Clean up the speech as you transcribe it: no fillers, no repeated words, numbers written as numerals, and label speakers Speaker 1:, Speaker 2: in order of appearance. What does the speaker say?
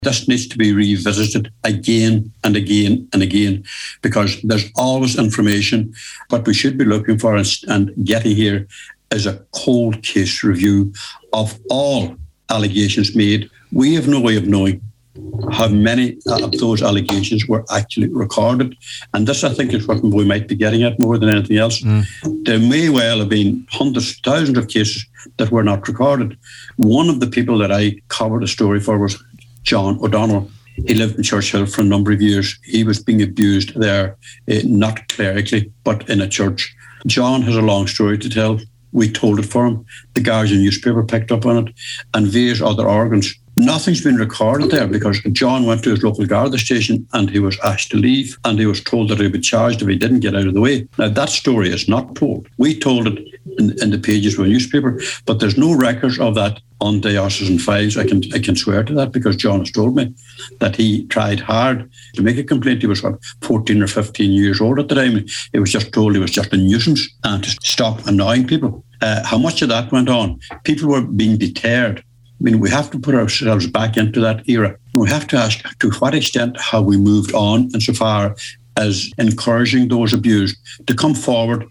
Speaker 1: This needs to be revisited again and again and again, because there's always information. What we should be looking for and getting here is a cold case review of all allegations made. We have no way of knowing how many of those allegations were actually recorded. And this, I think, is what we might be getting at more than anything else. There may well have been hundreds, thousands of cases that were not recorded. One of the people that I covered a story for was John O'Donnell. He lived in Churchill for a number of years. He was being abused there, not clerically, but in a church. John has a long story to tell. We told it for him. The Guardian newspaper picked up on it, and various other organs. Nothing's been recorded there because John went to his local Garda station and he was asked to leave, and he was told that he would be charged if he didn't get out of the way. Now, that story is not told. We told it in the pages of a newspaper, but there's no records of that on diocesan files. I can swear to that, because John has told me that he tried hard to make a complaint. He was 14 or 15 years old at the time. He was just told he was just a nuisance and to stop annoying people. How much of that went on? People were being deterred. I mean, we have to put ourselves back into that era. We have to ask to what extent have we moved on insofar as encouraging those abused to come forward